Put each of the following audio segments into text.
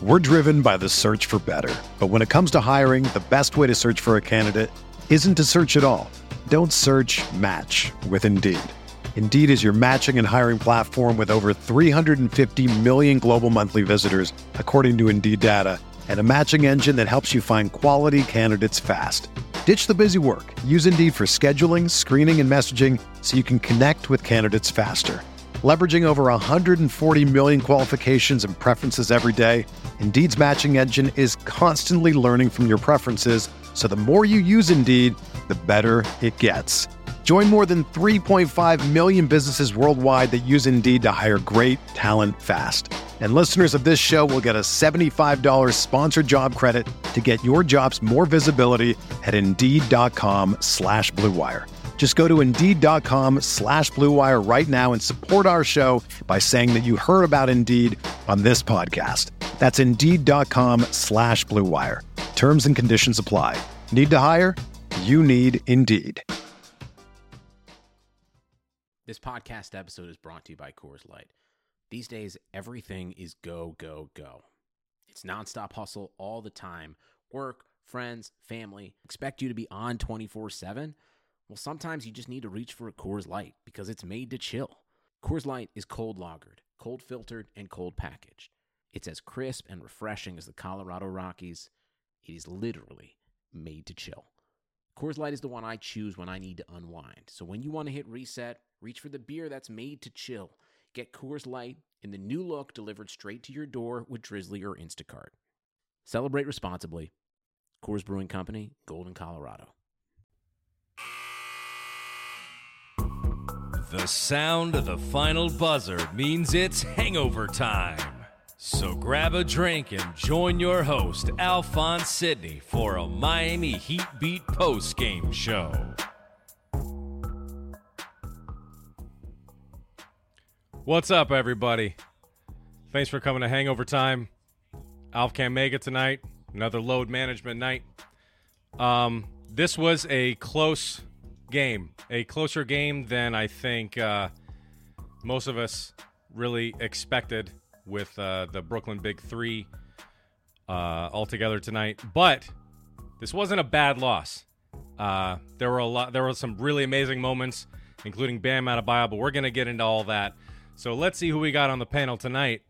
We're driven by the search for better. But when it comes to hiring, the best way to search for a candidate isn't to search at all. Don't search, match with Indeed. Indeed is your matching and hiring platform with over 350 million global monthly visitors, according to Indeed data, and a matching engine that helps you find quality candidates fast. Ditch the busy work. Use Indeed for scheduling, screening, and messaging so you can connect with candidates faster. Leveraging over 140 million qualifications and preferences every day, Indeed's matching engine is constantly learning from your preferences, so the more you use Indeed, the better it gets. Join more than 3.5 million businesses worldwide that use Indeed to hire great talent fast. And listeners of this show will get a $75 sponsored job credit to get your jobs more visibility at Indeed.com/Blue Wire. Just go to Indeed.com/Blue Wire right now and support our show by saying that you heard about Indeed on this podcast. That's Indeed.com/Blue Wire. Terms and conditions apply. Need to hire? You need Indeed. This podcast episode is brought to you by Coors Light. These days, everything is go, go, go. It's nonstop hustle all the time. Work, friends, family, expect you to be on 24/7. Well, sometimes you just need to reach for a Coors Light because it's made to chill. Coors Light is cold lagered, cold filtered, and cold packaged. It's as crisp and refreshing as the Colorado Rockies. It is literally made to chill. Coors Light is the one I choose when I need to unwind. So when you want to hit reset, reach for the beer that's made to chill. Get Coors Light in the new look delivered straight to your door with Drizzly or Instacart. Celebrate responsibly. Coors Brewing Company, Golden, Colorado. The sound of the final buzzer means it's hangover time. So grab a drink and join your host, Alphonse Sidney, for a Miami Heat Beat post-game show. What's up, everybody? Thanks for coming to Hangover Time. Alf can't make it tonight. Another load management night. This was a close game. A closer game than I think most of us really expected with the Brooklyn Big Three all together tonight. But this wasn't a bad loss. There were some really amazing moments, including Bam Adebayo, but we're going to get into all that. So let's see who we got on the panel tonight.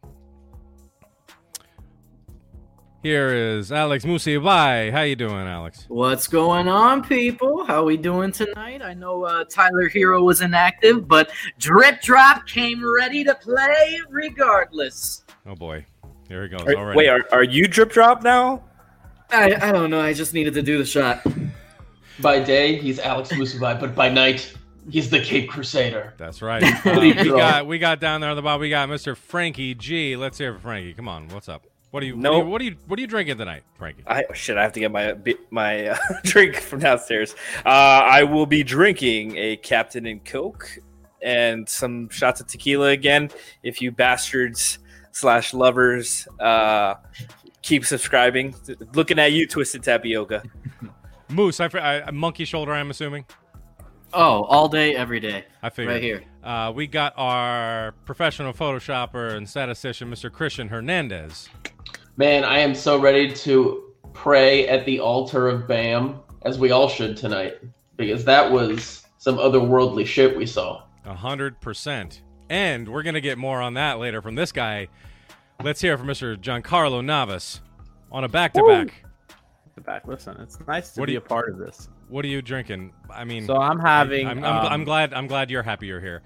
Here is Alex Musibai. How you doing, Alex? What's going on, people? How we doing tonight? I know Tyler Hero was inactive, but Drip Drop came ready to play regardless. Oh, boy. Here he goes already. Wait, are you Drip Drop now? I don't know. I just needed to do the shot. By day, he's Alex Musibai, but by night, he's the Cape Crusader. That's right. We got down there on the bottom. We got Mr. Frankie G. Let's hear it for Frankie. Come on. What's up? What are you drinking tonight, Frankie? I have to get my drink from downstairs. I will be drinking a Captain and Coke and some shots of tequila again. If you bastards / lovers keep subscribing, looking at you, Twisted Tapioca. Moose, I monkey shoulder, I'm assuming. Oh, all day, every day. I figured. Right here. We got our professional Photoshopper and statistician, Mr. Christian Hernandez. Man, I am so ready to pray at the altar of Bam, as we all should tonight, because that was some otherworldly shit we saw. 100%. And we're going to get more on that later from this guy. Let's hear from Mr. Giancarlo Navas on a back-to-back. Listen, it's nice to be a part of this. What are you drinking? I mean, so I'm having. I'm glad you're happy you're here.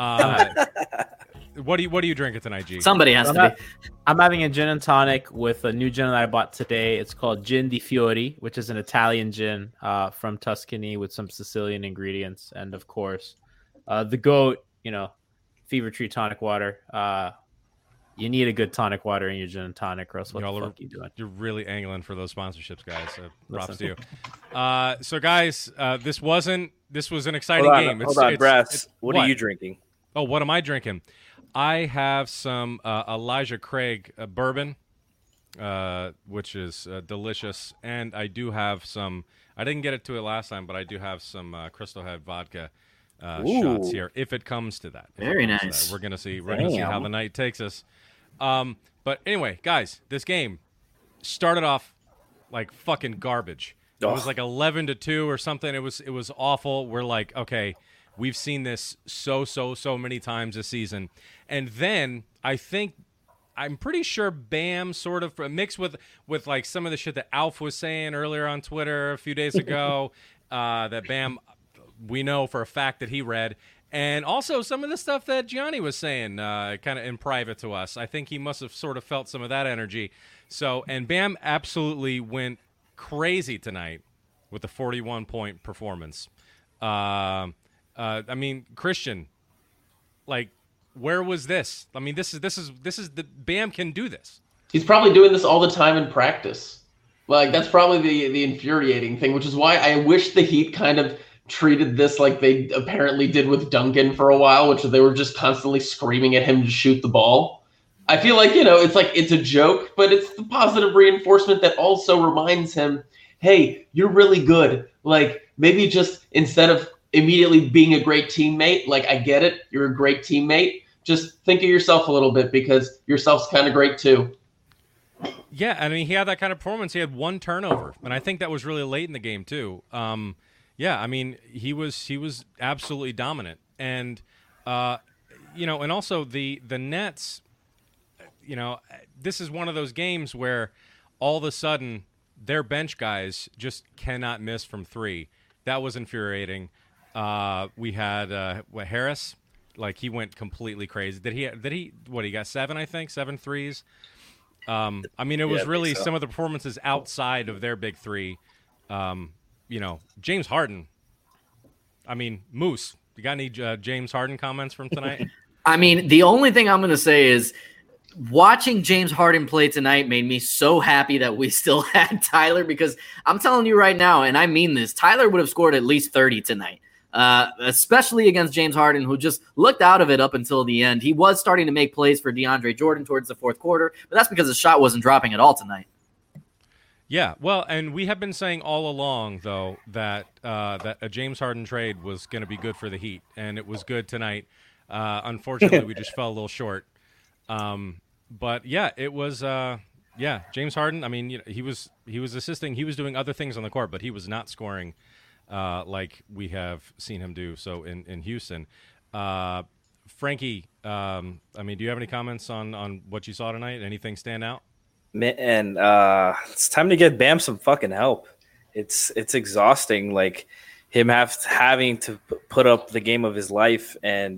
What are you drinking tonight, G? Somebody has to be. I'm having a gin and tonic with a new gin that I bought today. It's called Gin di Fiori, which is an Italian gin from Tuscany with some Sicilian ingredients, and of course, the goat. Fever Tree tonic water. You need a good tonic water in your gin and tonic, or else what the fuck are you doing? You're really angling for those sponsorships, guys. So props to you. So, guys, this was an exciting game. Hold on, Brass. What are you drinking? Oh, what am I drinking? I have some Elijah Craig bourbon, which is delicious, and I do have some. I didn't get it last time, but I do have some Crystal Head vodka shots here. If it comes to that, very nice. We're gonna see. We're gonna see how the night takes us. But anyway, guys, this game started off like fucking garbage. It was like 11-2 or something. It was awful. We're like, okay, we've seen this so many times this season. And then I'm pretty sure Bam sort of mixed with like some of the shit that Alf was saying earlier on Twitter a few days ago, that Bam, we know for a fact that he read. And also some of the stuff that Gianni was saying kind of in private to us. I think he must have sort of felt some of that energy. So, and Bam absolutely went crazy tonight with a 41-point performance. I mean, Christian, like, where was this? I mean, this is the Bam can do this. He's probably doing this all the time in practice. Like, that's probably the infuriating thing, which is why I wish the Heat kind of treated this like they apparently did with Duncan for a while, which they were just constantly screaming at him to shoot the ball. I feel like, it's a joke, but it's the positive reinforcement that also reminds him, hey, you're really good. Like, maybe just instead of immediately being a great teammate, like, I get it, you're a great teammate, just think of yourself a little bit because yourself's kind of great too. Yeah, I mean, he had that kind of performance. He had one turnover, and I think that was really late in the game too. Yeah, I mean, he was absolutely dominant, and and also the Nets. This is one of those games where all of a sudden their bench guys just cannot miss from three. That was infuriating. We had Harris, like, he went completely crazy. He got 7 threes. I mean, it was really some of the performances outside of their big three. James Harden. I mean, Moose, you got any James Harden comments from tonight? I mean, the only thing I'm going to say is watching James Harden play tonight made me so happy that we still had Tyler, because I'm telling you right now, and I mean this, Tyler would have scored at least 30 tonight, especially against James Harden, who just looked out of it up until the end. He was starting to make plays for DeAndre Jordan towards the fourth quarter, but that's because his shot wasn't dropping at all tonight. Yeah, well, and we have been saying all along, though, that a James Harden trade was going to be good for the Heat, and it was good tonight. Unfortunately, we just fell a little short. But yeah, it was James Harden. I mean, he was assisting, he was doing other things on the court, but he was not scoring like we have seen him do so in Houston. Frankie, I mean, do you have any comments on what you saw tonight? Anything stand out? Man, it's time to get Bam some fucking help. It's exhausting, like him having to put up the game of his life, and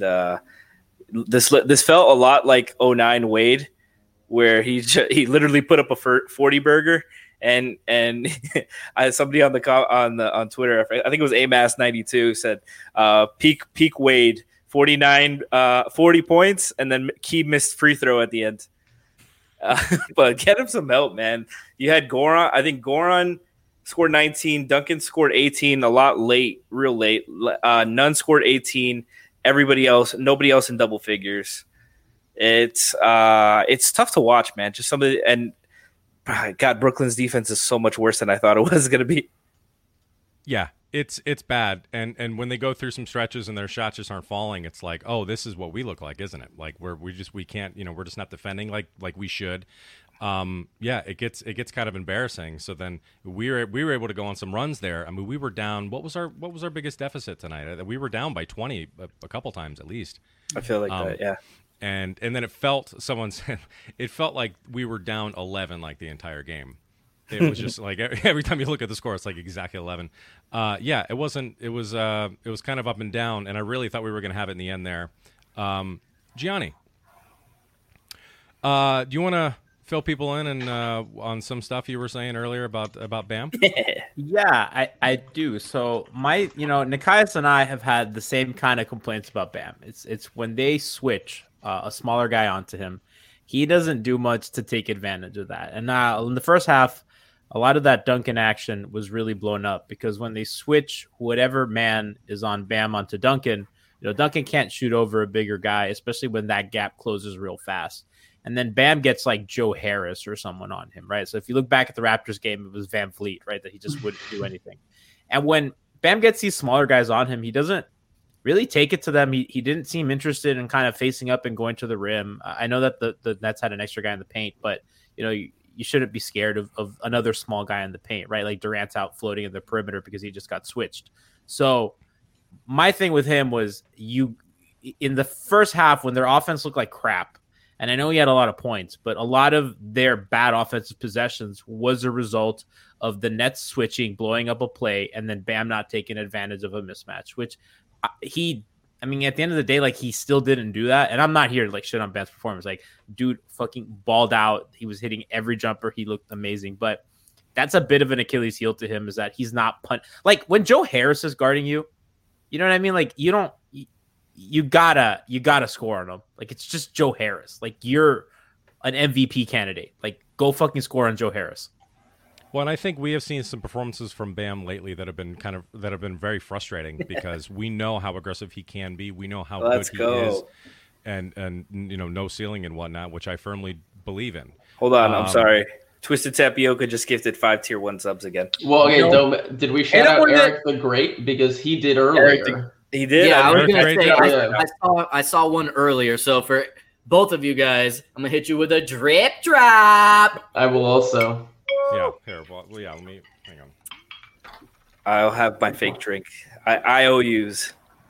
this felt a lot like 09 Wade, where he literally put up a 40 burger, and I had somebody on Twitter, I think it was Amass92, said peak Wade, 40 points, and then key missed free throw at the end. But get him some help, man. You had Goran. I think Goran scored 19. Duncan scored 18 a lot late, real late. Nunn scored 18. Everybody else, nobody else in double figures. It's tough to watch, man. Just somebody, and God, Brooklyn's defense is so much worse than I thought it was going to be. Yeah, it's bad. And when they go through some stretches and their shots just aren't falling, it's like, oh, this is what we look like, isn't it? Like we can't, we're just not defending like we should. Yeah, it gets kind of embarrassing. So then we were able to go on some runs there. I mean, we were down. What was our biggest deficit tonight? We were down by 20 a couple times at least. I feel like that, yeah. And then it felt like we were down 11 like the entire game. It was just like every time you look at the score, it's like exactly 11. Yeah, it wasn't. It was kind of up and down, and I really thought we were going to have it in the end there. Gianni, do you want to fill people in and on some stuff you were saying earlier about Bam? Yeah, I do. So Nikias and I have had the same kind of complaints about Bam. It's when they switch a smaller guy onto him, he doesn't do much to take advantage of that. And in the first half, a lot of that Duncan action was really blown up because when they switch whatever man is on Bam onto Duncan, Duncan can't shoot over a bigger guy, especially when that gap closes real fast. And then Bam gets like Joe Harris or someone on him, right? So if you look back at the Raptors game, it was Van Vliet, right? That he just wouldn't do anything. And when Bam gets these smaller guys on him, he doesn't really take it to them. He didn't seem interested in kind of facing up and going to the rim. I know that the Nets had an extra guy in the paint, but you shouldn't be scared of another small guy in the paint, right? Like Durant's out floating in the perimeter because he just got switched. So my thing with him was in the first half when their offense looked like crap, and I know he had a lot of points, but a lot of their bad offensive possessions was a result of the Nets switching, blowing up a play, and then Bam not taking advantage of a mismatch, which at the end of the day, like, he still didn't do that. And I'm not here to like shit on Bam's performance. Like, dude fucking balled out. He was hitting every jumper. He looked amazing. But that's a bit of an Achilles heel to him, is that he's not like when Joe Harris is guarding you, you know what I mean? Like, you gotta score on him. Like, it's just Joe Harris. Like, you're an MVP candidate. Like, go fucking score on Joe Harris. Well, and I think we have seen some performances from Bam lately that have been very frustrating because we know how aggressive he can be. We know how good he is, and no ceiling and whatnot, which I firmly believe in. Hold on, I'm sorry. Twisted Tapioca just gifted 5 tier 1 subs again. Well, okay, did we shout out Eric the Great because he did earlier? He did. Yeah, I was gonna Great say I saw one earlier. So for both of you guys, I'm gonna hit you with a drip drop. I will also. Yeah, here. Well, yeah. Let me hang on. I'll have my fake drink. IOUs.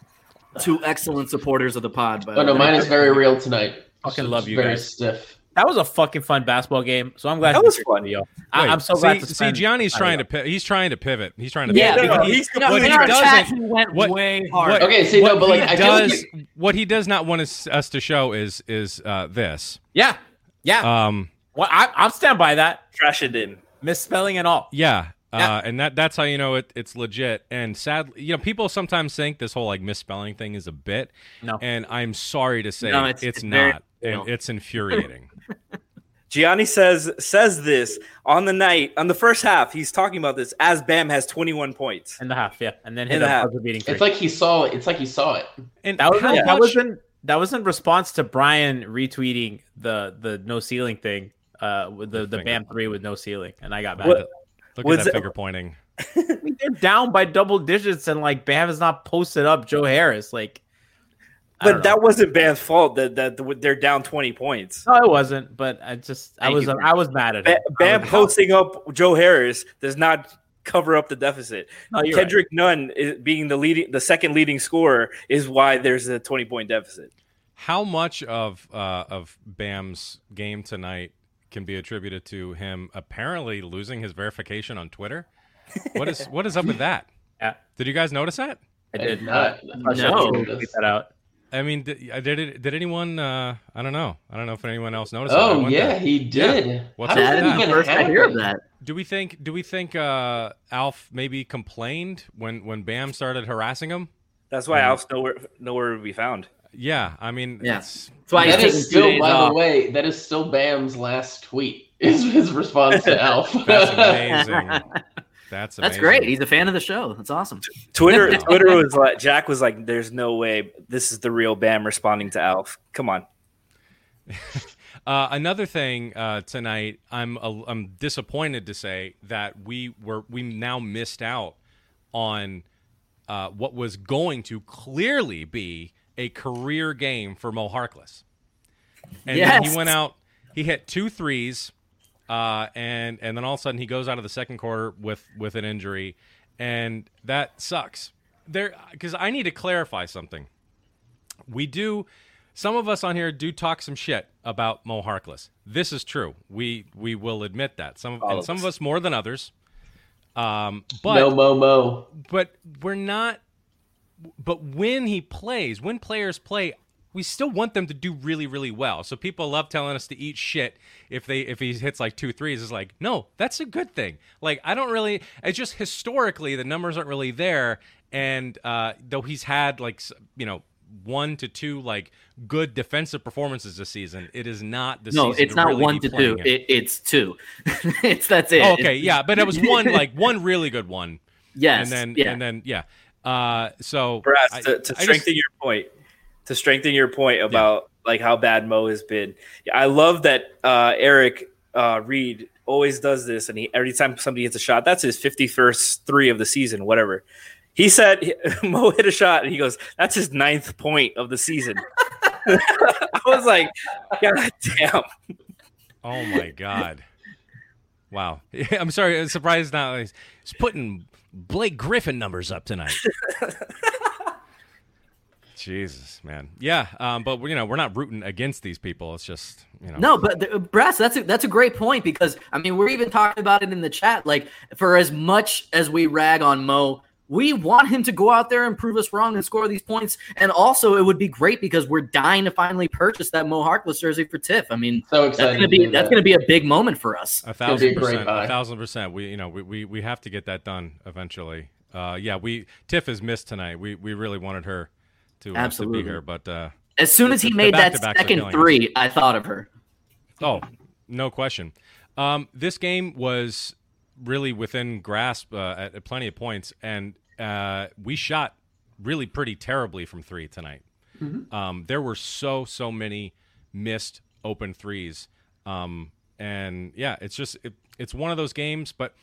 2 excellent supporters of the pod. Oh no, mine is very real tonight. Fucking love you very guys. Stiff. That was a fucking fun basketball game. So I'm glad that was fun. I'm so glad to see. Gianni's trying to. He's trying to pivot. He's trying to. Yeah, pivot. he went way hard. Okay, see, no, but like I feel like what he does not want us to show is this. Yeah. Well, I'm stand by that. Trash it in. Misspelling and all. Yeah. And that's how you know it's legit. And sadly, people sometimes think this whole like misspelling thing is a bit. No. And I'm sorry to say it's not. And it's infuriating. Gianni says this on the first half. He's talking about this as Bam has 21 points in the half, yeah, and then hit a buzzer beating. It's like he saw it. It's like he saw it. And that was in response to Brian retweeting the no ceiling thing, with the Bam 3 with no ceiling, and I got mad. Look at that finger pointing. They're down by double digits, and like Bam has not posted up Joe Harris, like. But that wasn't Bam's fault that they're down 20 points. No, it wasn't. But I was mad at it. Bam posting up Joe Harris does not cover up the deficit. No, Kendrick Nunn being the second leading scorer is why there's a 20-point deficit. How much of Bam's game tonight can be attributed to him apparently losing his verification on Twitter? What is up with that? Yeah. Did you guys notice that? I did not. No, get that out. I mean, did anyone? I don't know. I don't know if anyone else noticed. Oh yeah, he did. Yeah. What's up with that? First I hear of that. Do we think Alf maybe complained when Bam started harassing him? That's why Alf's nowhere to be found. Yeah, I mean, that's why that is still. By the way, that is still Bam's last tweet. Is his response to Alf? That's amazing. That's great. He's a fan of the show. That's awesome. Twitter was like, Jack was like, "There's no way this is the real Bam responding to Alf. Come on." Another thing tonight, I'm disappointed to say that we now missed out on what was going to clearly be a career game for Mo Harkless. And then he went out, he hit 2 threes. And then all of a sudden he goes out of the second quarter with an injury, and that sucks. Because I need to clarify something. Some of us on here do talk some shit about Mo Harkless. This is true. We will admit that. Some of us more than others. But no Mo. But we're not. But when players play, we still want them to do really, really well. So people love telling us to eat shit if he hits like 2 threes. It's like, no, that's a good thing. Like, it's just historically the numbers aren't really there. And though he's had 1 to 2 like good defensive performances this season, it is not the season. No, it's not really 1 to 2. It's 2. That's it. Oh, okay, yeah, but it was one really good one. Yes, and then so Brass, to strengthen your point. To strengthen your point about like how bad Mo has been, I love that Eric Reed always does this, and every time somebody hits a shot, that's his 51st 3 of the season, whatever. He said Mo hit a shot, and he goes, "That's his 9th point of the season." I was like, "God damn!" Oh my god! Wow. I'm sorry. I'm surprised now. He's putting Blake Griffin numbers up tonight. Jesus, man. Yeah, but we're not rooting against these people. It's just No, but Brass, that's a great point, because I mean we're even talking about it in the chat. Like, for as much as we rag on Mo, we want him to go out there and prove us wrong and score these points. And also, it would be great because we're dying to finally purchase that Mo Harkless jersey for Tiff. I mean, So excited that's gonna be a big moment for us. 1,000%. 1,000%. We have to get that done eventually. Tiff has missed tonight. We really wanted her to be here, but as soon as he made that second three, I thought of her. Oh, no question. This game was really within grasp at plenty of points, and we shot really pretty terribly from three tonight. Mm-hmm. There were so many missed open threes, and yeah, it's one of those games. But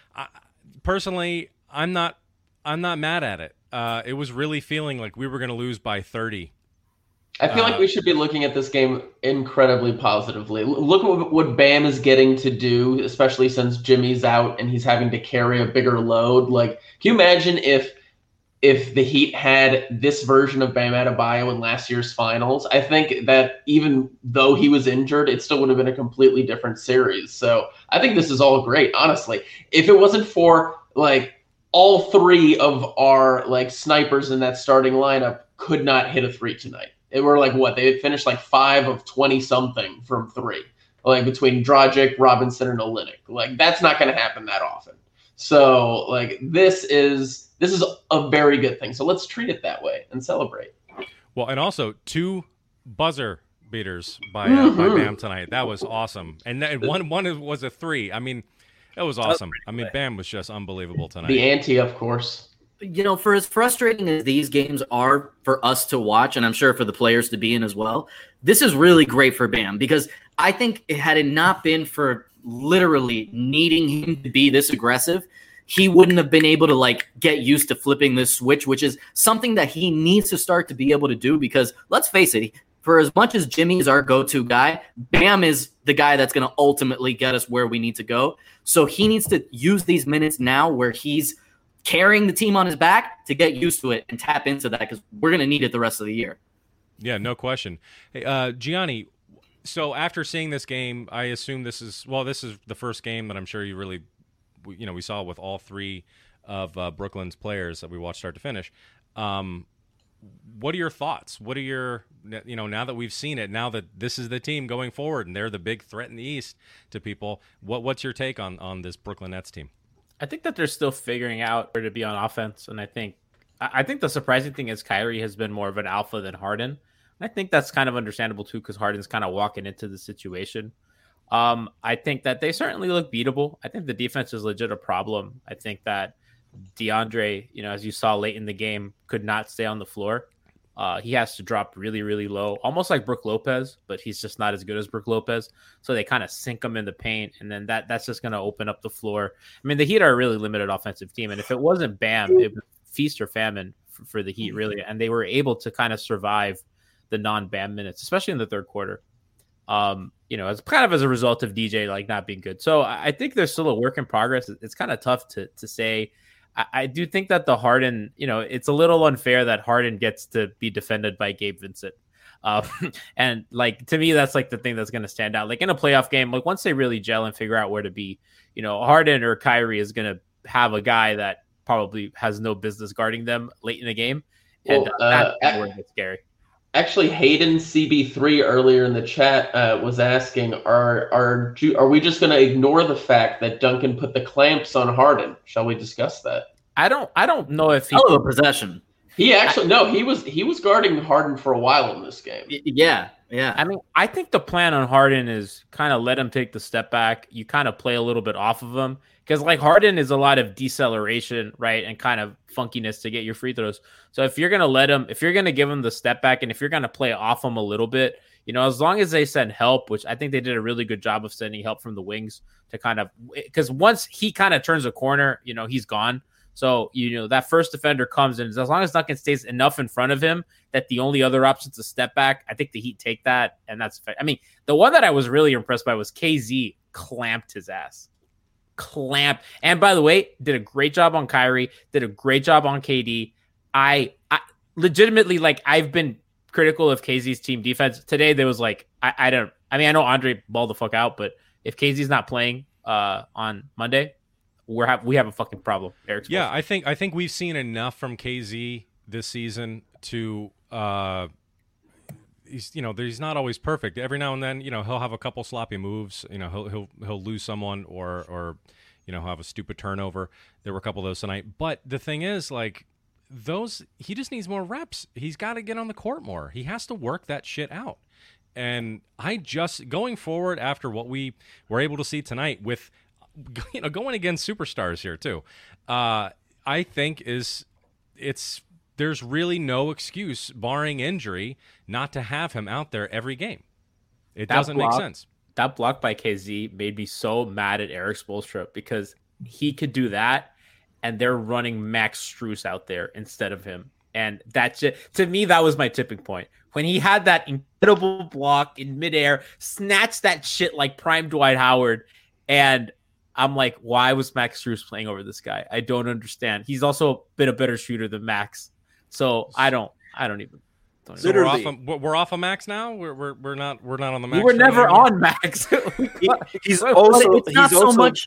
personally, I'm not mad at it. It was really feeling like we were going to lose by 30. I feel like we should be looking at this game incredibly positively. Look at what Bam is getting to do, especially since Jimmy's out and he's having to carry a bigger load. Like, can you imagine if the Heat had this version of Bam Adebayo in last year's finals? I think that even though he was injured, it still would have been a completely different series. So I think this is all great, honestly. If it wasn't for, like, all three of our, like, snipers in that starting lineup could not hit a three tonight. They were like, what? They had finished like 5 of 20-something from three, like between Dragic, Robinson, and Olynyk. Like, that's not going to happen that often. So, like, this is a very good thing. So let's treat it that way and celebrate. Well, and also 2 buzzer beaters by Bam tonight. That was awesome. And one was a 3. I mean, it was awesome. I mean, Bam was just unbelievable tonight. The ante, of course. For as frustrating as these games are for us to watch, and I'm sure for the players to be in as well, this is really great for Bam, because I think had it not been for literally needing him to be this aggressive, he wouldn't have been able to, like, get used to flipping this switch, which is something that he needs to start to be able to do, because let's face it, for as much as Jimmy is our go-to guy, Bam is the guy that's going to ultimately get us where we need to go. So he needs to use these minutes now where he's carrying the team on his back to get used to it and tap into that, because we're going to need it the rest of the year. Yeah, no question. Hey, Gianni, so after seeing this game, I assume this is the first game that I'm sure you really, we saw with all 3 of Brooklyn's players that we watched start to finish. What are your thoughts? What are your, now that we've seen it, now that this is the team going forward and they're the big threat in the East to people, what's your take on this Brooklyn Nets team? I think that they're still figuring out where to be on offense, and I think the surprising thing is Kyrie has been more of an alpha than Harden. And I think that's kind of understandable too, because Harden's kind of walking into the situation. I think that they certainly look beatable. I think the defense is legit a problem. I think that DeAndre, as you saw late in the game, could not stay on the floor. He has to drop really, really low, almost like Brook Lopez, but he's just not as good as Brook Lopez. So they kind of sink him in the paint, and then that's just going to open up the floor. I mean, the Heat are a really limited offensive team, and if it wasn't Bam, it was feast or famine for the Heat, really. And they were able to kind of survive the non-Bam minutes, especially in the third quarter. As kind of as a result of DJ like not being good. So I think there's still a work in progress. It's kind of tough to say. I do think that the Harden, it's a little unfair that Harden gets to be defended by Gabe Vincent. And like, to me, that's like the thing that's going to stand out. Like in a playoff game, like once they really gel and figure out where to be, Harden or Kyrie is going to have a guy that probably has no business guarding them late in the game. And that's where it gets scary. Actually, Hayden CB3 earlier in the chat was asking, are we just going to ignore the fact that Duncan put the clamps on Harden? Shall we discuss that? I don't know if he a possession. He actually he was guarding Harden for a while in this game. Yeah. I mean, I think the plan on Harden is kind of let him take the step back. You kind of play a little bit off of him, because like Harden is a lot of deceleration, right, and kind of funkiness to get your free throws. So if you're going to give him the step back, and if you're going to play off him a little bit, as long as they send help, which I think they did a really good job of sending help from the wings to kind of, because once he kind of turns a corner, he's gone. So, that first defender comes in. As long as Duncan stays enough in front of him that the only other option's a step back, I think the Heat take that, and that's – I mean, the one that I was really impressed by was KZ clamped his ass. Clamped. And by the way, did a great job on Kyrie, did a great job on KD. I legitimately, I've been critical of KZ's team defense. Today, there was I know Andre balled the fuck out, but if KZ's not playing on Monday – we have a fucking problem. Eric's I think we've seen enough from KZ this season to he's not always perfect. Every now and then, he'll have a couple sloppy moves. He'll lose someone or he'll have a stupid turnover. There were a couple of those tonight. But the thing is, he just needs more reps. He's got to get on the court more. He has to work that shit out. And going forward after what we were able to see tonight with going against superstars here too, I think there's really no excuse, barring injury, not to have him out there every game. It doesn't make sense. That block by KZ made me so mad at Eric Spoelstra because he could do that, and they're running Max Strus out there instead of him. And that's it. To me, that was my tipping point. When he had that incredible block in midair, snatched that shit like prime Dwight Howard, and I'm like, why was Max Strus playing over this guy? I don't understand. He's also been a better shooter than Max, so I don't even. So we're off of Max now. We're not on the Max. We were never on Max. he's also so much.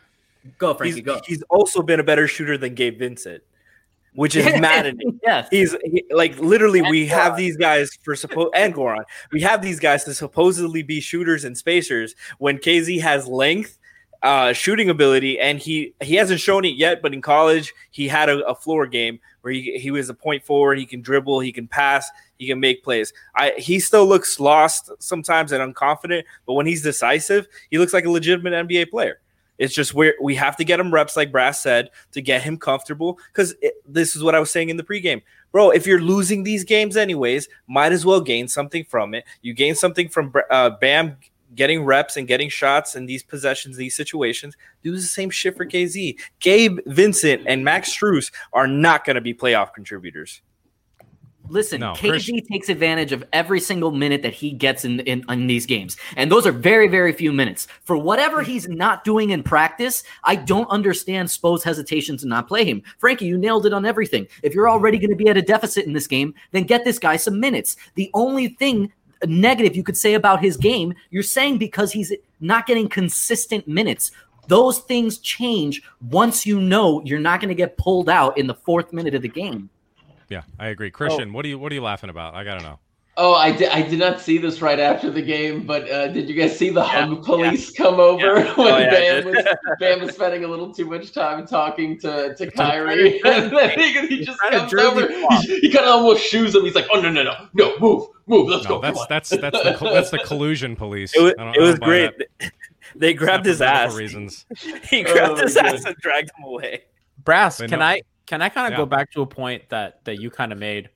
Go, Frankie. Go. He's also been a better shooter than Gabe Vincent, which is maddening. Yes, literally. We have these guys and Goran. We have these guys to supposedly be shooters and spacers when KZ has length. Shooting ability, and he hasn't shown it yet, but in college he had a floor game where he was a point forward. He can dribble, he can pass, he can make plays. He still looks lost sometimes and unconfident, but when he's decisive, he looks like a legitimate NBA player. It's just where we have to get him reps, like Brass said, to get him comfortable, because this is what I was saying in the pregame. Bro, if you're losing these games anyways, might as well gain something from it. You gain something from Bam getting reps and getting shots in these possessions, these situations. Do the same shit for KZ. Gabe Vincent and Max Strus are not going to be playoff contributors. Listen, KZ takes advantage of every single minute that he gets in these games. And those are very, very few minutes. For whatever he's not doing in practice, I don't understand Spo's hesitation to not play him. Frankie, you nailed it on everything. If you're already going to be at a deficit in this game, then get this guy some minutes. The only thing negative you could say about his game, you're saying because he's not getting consistent minutes. Those things change once you know you're not going to get pulled out in the fourth minute of the game. Yeah, I agree. Christian, what are you laughing about? I got to know. Oh, I did not see this right after the game, but did you guys see the hug police come over when Bam was spending a little too much time talking to Kyrie? And then he just comes over. He kind of almost shoos him. He's like, "Oh no, move, let's go." That's the collusion police. It was great. They grabbed his ass. Reasons. He grabbed his ass and dragged him away. Brass, can I kind of go back to a point that you kind of made?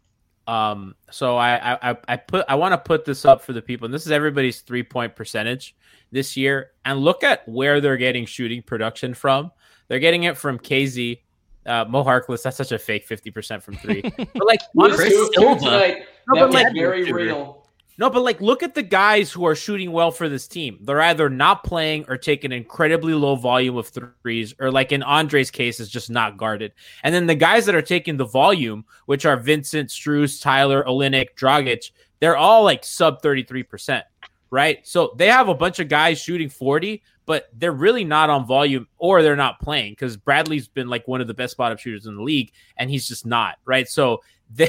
So I want to put this up for the people, and this is everybody's 3-point percentage this year, and look at where they're getting shooting production from. They're getting it from KZ, Mo Harkless. That's such a fake 50% from three. But Chris Silva, very real. No, but look at the guys who are shooting well for this team. They're either not playing or taking an incredibly low volume of threes, or in Andre's case, is just not guarded. And then the guys that are taking the volume, which are Vincent, Strus, Tyler, Olynyk, Dragic, they're all sub 33%, right? So they have a bunch of guys shooting 40, but they're really not on volume, or they're not playing, because Bradley's been one of the best spot-up shooters in the league, and he's just not, right? So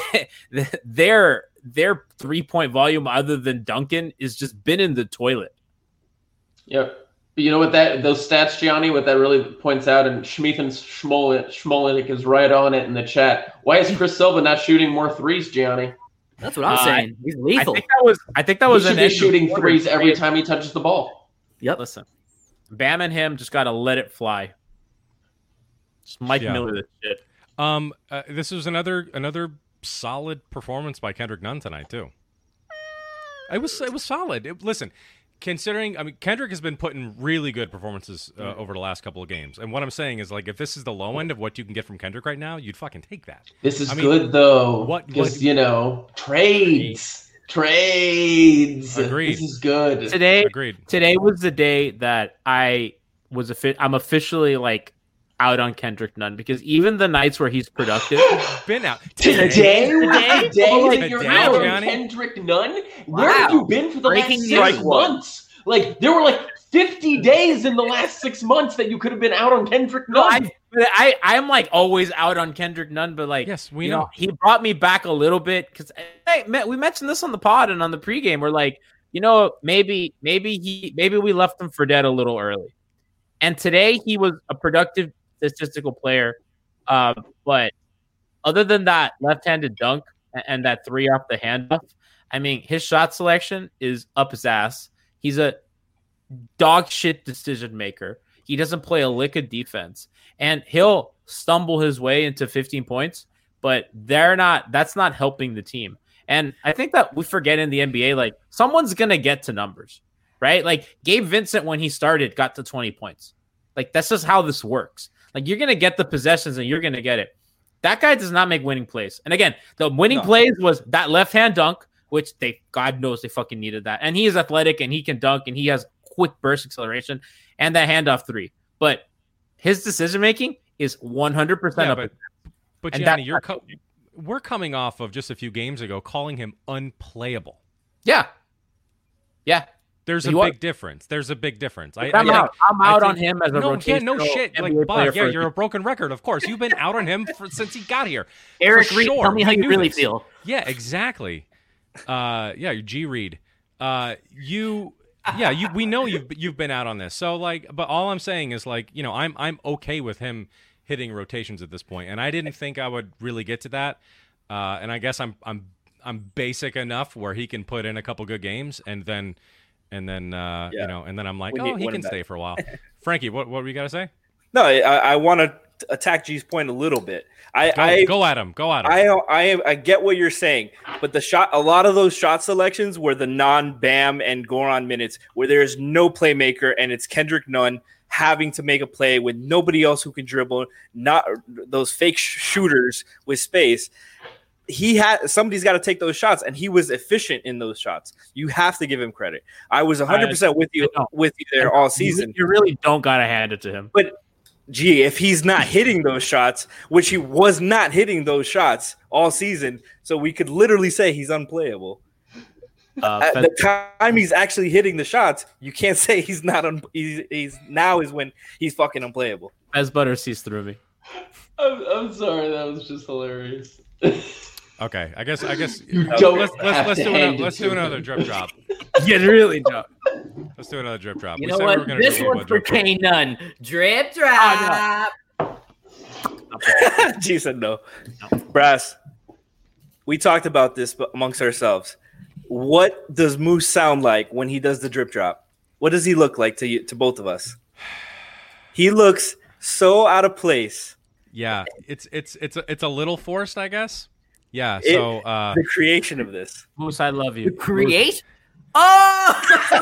their 3-point volume, other than Duncan, is just been in the toilet. Yep. But you know what those stats, Gianni, what that really points out, and Schmeathan Schmolenik is right on it in the chat. Why is Chris Silva not shooting more threes, Gianni? That's what I'm saying. He's lethal. I think that was he should be shooting threes every time he touches the ball. Yep. Listen, Bam and him just got to let it fly. Just Mike Miller this shit. This was another solid performance by Kendrick Nunn tonight too. It was solid. Listen, considering, I mean, Kendrick has been putting really good performances over the last couple of games. And what I'm saying is, like, if this is the low end of what you can get from Kendrick right now, you'd fucking take that. This is good, though. Because, trades. Agreed. This is good. Today was the day that I'm officially, like, out on Kendrick Nunn, because even the nights where he's productive, been out today you're out on Johnny? Kendrick Nunn. Where have you been for the last 6 news. months? Like, there were like 50 days in the last 6 months that you could have been out on Kendrick Nunn. I'm like always out on Kendrick Nunn, but like, yes, we know he brought me back a little bit, because we mentioned this on the pod and on the pregame. We're like, maybe we left him for dead a little early, and today he was a productive statistical player, but other than that left-handed dunk and that 3 off the handoff, I mean, his shot selection is up his ass. He's a dog shit decision maker. He doesn't play a lick of defense, and he'll stumble his way into 15 points, but that's not helping the team. And I think that we forget in the NBA, like, someone's going to get to numbers, right? Like, Gabe Vincent, when he started, got to 20 points. Like, that's just how this works. Like, you're going to get the possessions and you're going to get it. That guy does not make winning plays. And again, the winning plays was that left-hand dunk, which God knows they fucking needed that. And he is athletic and he can dunk and he has quick burst acceleration, and that handoff 3. But his decision-making is 100% up. But Gianni, we're coming off of just a few games ago calling him unplayable. Yeah. There's a big difference. I'm out on him as a rotation. No shit. Like, Bob, you're a broken record. Of course, you've been out on him since he got here. Eric Reed, tell me how you really feel. Yeah, exactly. G Reed. We know you've been out on this. So, like, but all I'm saying is, like, I'm okay with him hitting rotations at this point, and I didn't think I would really get to that. And I guess I'm basic enough where he can put in a couple good games, and then I'm like, he can stay for a while. Frankie, what were you gotta say? No, I want to attack G's point a little bit. Go at him. I get what you're saying, but a lot of those shot selections were the non-Bam and Goran minutes where there's no playmaker and it's Kendrick Nunn having to make a play with nobody else who can dribble, not those fake shooters with space. Somebody's got to take those shots, and he was efficient in those shots. You have to give him credit. I was 100% with you there all season. You really don't gotta hand it to him. But if he's not hitting those shots, which he was not hitting those shots all season, so we could literally say he's unplayable. At the time he's actually hitting the shots, you can't say he's not. He's now is when he's fucking unplayable. As butter sees through me. I'm sorry, that was just hilarious. Okay, I guess let's do another drip drop. Yeah, really don't. Let's do another drip drop. You know what? This one's for K Nunn. Drip drop. G said no. Brass, we talked about this amongst ourselves. What does Moose sound like when he does the drip drop? What does he look like to both of us? He looks so out of place. Yeah, it's a little forced, I guess. Yeah, so the creation of this. Moose, I love you. The create? Oh!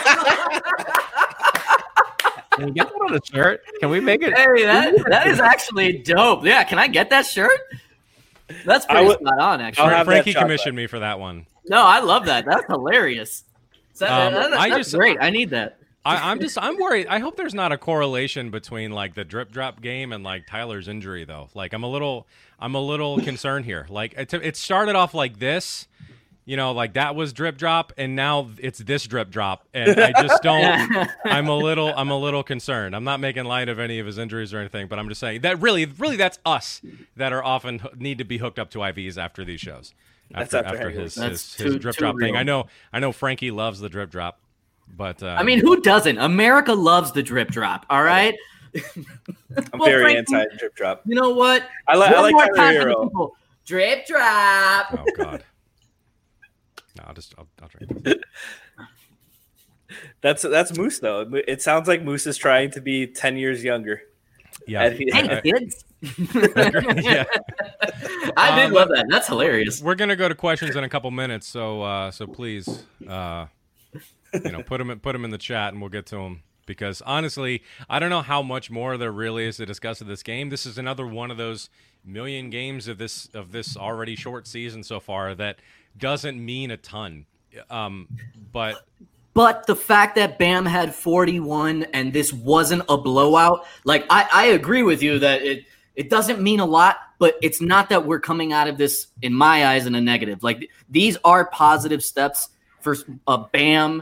Can we get that on a shirt? Can we make it? Hey, that is actually dope. Yeah, can I get that shirt? That's pretty spot on, actually. Frankie commissioned me for that one. No, I love that. That's hilarious. That's great. I need that. I'm worried. I hope there's not a correlation between like the drip drop game and like Tyler's injury though. Like I'm a little concerned here. Like it started off like this, like that was drip drop, and now it's this drip drop, and I just don't. I'm a little concerned. I'm not making light of any of his injuries or anything, but I'm just saying that really that's us that are often need to be hooked up to IVs after these shows. After his drip drop thing. I know Frankie loves the drip drop. But I mean, who doesn't? America loves the drip drop. All right. I'm very anti drip drop. You know what? I like Tyler Herro. Drip drop. Oh God. No, I'll drink this. That's Moose though. It sounds like Moose is trying to be 10 years younger. Yeah. Hey, kids. Yeah. I did love that. That's hilarious. We're gonna go to questions in a couple minutes, so please. Put him in the chat, and we'll get to him. Because honestly, I don't know how much more there really is to discuss of this game. This is another one of those million games of this already short season so far that doesn't mean a ton. But the fact that Bam had 41 and this wasn't a blowout, like I agree with you that it doesn't mean a lot, but it's not that we're coming out of this, in my eyes, in a negative. Like, these are positive steps for Bam.